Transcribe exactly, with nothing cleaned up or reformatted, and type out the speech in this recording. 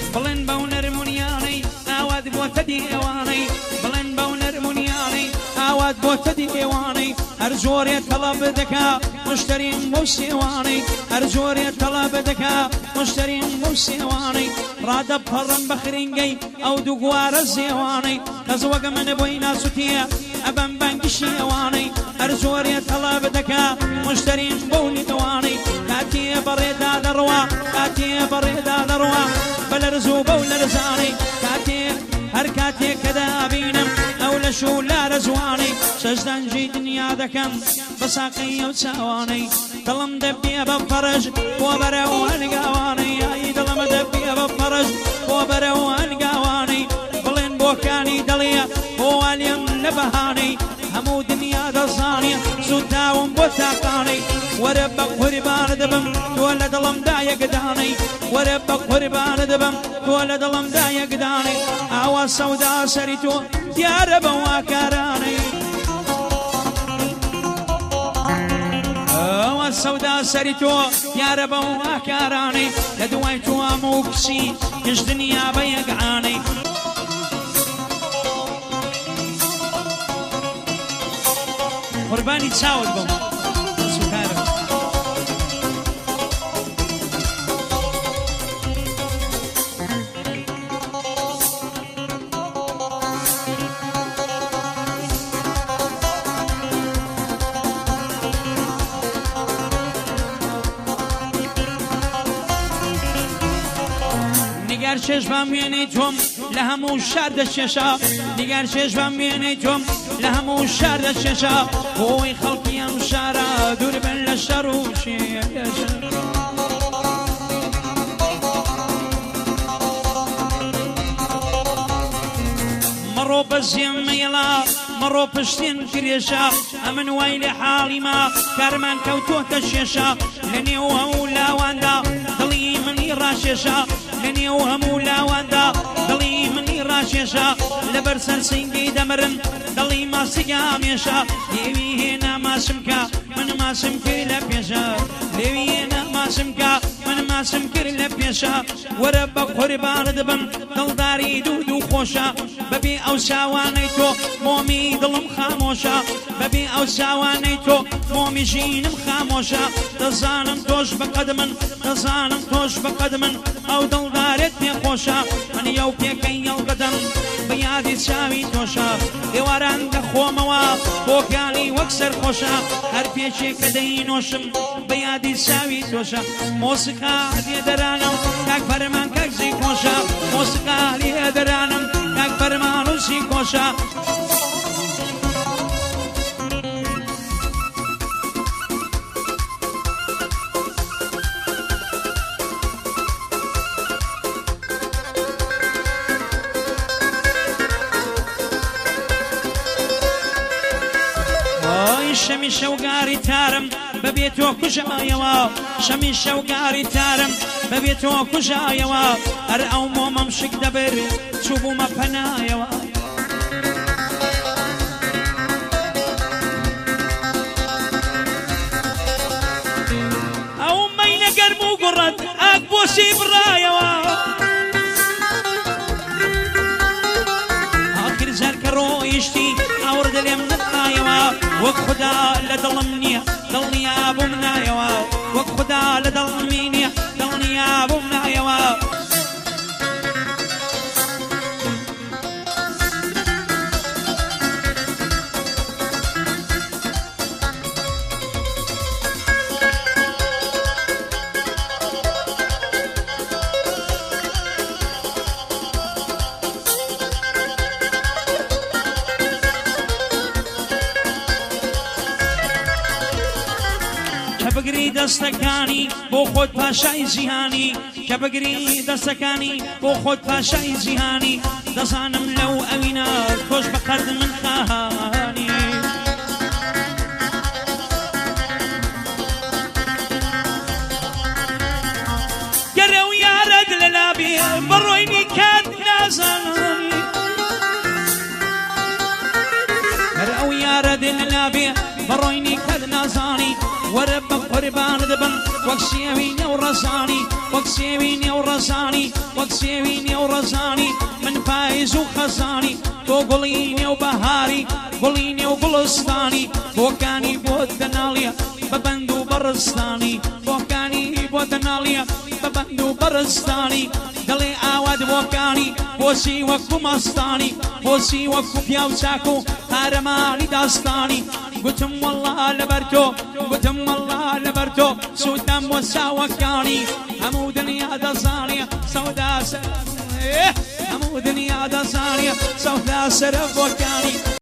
بڵێن بەو نەرمونیانەی ئاوات بۆتە دیێوانەی بڵێن بەو نەرمونیانەی ئاوات بۆتە دیێوانەی هەر جۆرێ تەڵەب دەکا مشتریم بەو سێوانەی هەر جۆرێ تەڵەب دەکا مشتریم بەو سێوانەی ڕادەپەڕم بە خرینگەی ئەو دوو گوارە زێوانەی کەس وەگە من بۆی ناسوتیە ئەبەم بەنگی شێوانەی هەر جۆرێ تەڵەب دەکا مشتریم بەو نیوانەی کاتێ بەڕێدا دەڕوا کاتێ بەڕێدا دەڕوا بە لەرز و بەو لەرزانەی کاتێ هەر کاتێک کە دابینم ئەو لە شو لارە جوانەی سەجدەنجی دنیا دەکەم بە ساقی ئەو چاوانەی دڵم دەبێ بە فەرج بۆ بەرەو هەنگاوانەی یای دڵم دەبێ بە فەرج بۆ بەرەو هەنگاوانەی بڵێن بۆکانی دڵێ بۆ والیم لە بەهانەی هەموو دنیا دەزانێ سوتاوم بۆ تاقانەی وەرە بە قوربانە دەبم تۆ لە دڵمدا یەکدانەی وەرە بە قوربانە دەبم تۆ لە دڵمدا یەکدانەی ئاوا سەودا سەری تۆ دیارە بە واکارانەی ئەوە سەودا سەری تۆ دیارە بە واکارانەی لە دوای تۆ هەموو کچی هیچ دنیا بە یەکعانەی قوربانی چاوت بم سوکارم دیگر چشمم وێنەی تۆم لە هەموو شار دەچێشە دیگر چشمم وێنەی تۆم لە هەموو شار دەچێشە بۆی خەڵکی ئەم شارە دوور بن لە شەڕ و شێشە مەڕۆ بەزیێم مەیڵا مەڕۆ پشتێن کرێشە ئەمن وای لێ حاڵی ما کارمان کەوتۆتە شێشە لە نێو هەموو لاواندا دڵی منی ڕاشێشە لە نێو هەموو لاواندا دڵی منی ڕاشێشە لەبەر سەرسنگی دەمرم دڵی ماسیگا مێشە لێوی هێنا ماسمکە من ماسم کرد لە پێشە لێوی هێنا ماسمکە من ماسم کرد لە پێشە وەرە بە قوربانە دەبم دڵداری دوو دوو خۆشە بەبێ ئەو چاوانەی تۆ مۆمی دڵم خامۆشە بەبێ ئەو چاوانەی تۆ مۆمی ژینم خامۆشە دەزانم تۆش بەقەد من دەزانم تۆش بەقەد من ئەو دڵدارێت پێخۆشە من یەو پێکەی یەڵگەدەم بە یادی چاوی تۆشە دێواران دەخۆمەوە بۆکانی وەک سەرخۆشە هەر پێچێک کە دەینۆشم بە یادی چاوی تۆشە مۆسیقا لێدەرانم کاک فەرمان کاک زی خۆشە مۆسیقا لێدەرانم کاک فەرمان و زی خۆشە شەمی شەوگاری تارم بەبێ تۆ کوژایەوە شەمی شەوگاری تارم بەبێ تۆ کوژایەوە هەر ئەو مۆمەم شک دەبر چوو بوومە پەنایەوە ئەو مەینە گەرم و گوڕەت ئاک بۆسی بڕایەوە ئاخر زەر کە ڕۆیشتی ئاوردە لێم نەتایەوە وەک خدا لە دڵم نییە دڵنیا بووم نایەوە وەک خدا لە دڵمی نییە دڵنیا بووم نایەوە بگری دەستەکانی بۆ خۆت پاشای جیهانی کە بگری دەستەکانی بۆ خۆت پاشای جیهانی دەزانم لەو ئەوینە تۆش بە قەرد من خاهانی گەرە و یارەت لە لابێ بەڕۆینی کات نازانی گەرە و یارەت لە لابێ بەڕۆینی کات نازانی ورب قربان دبن وكسيويني ورزاني وكسيويني ورزاني وكسيويني ورزاني من فايز وخزاني بوغليني وبهاري قوليني وقلستاني بوكاني بودناليا ببندو برستاني بوكاني بودناليا ببندو برستاني دلي آواد بوكاني بوسي وكو مستاني بوسي وكو بيوساكو هارماني داستاني قلتم والله لبرتو قلتم والله لبرتو سودام وساوكاني همو دنيا دزانيا سودا سر همو دنيا دزانيا سودا سر بوكاني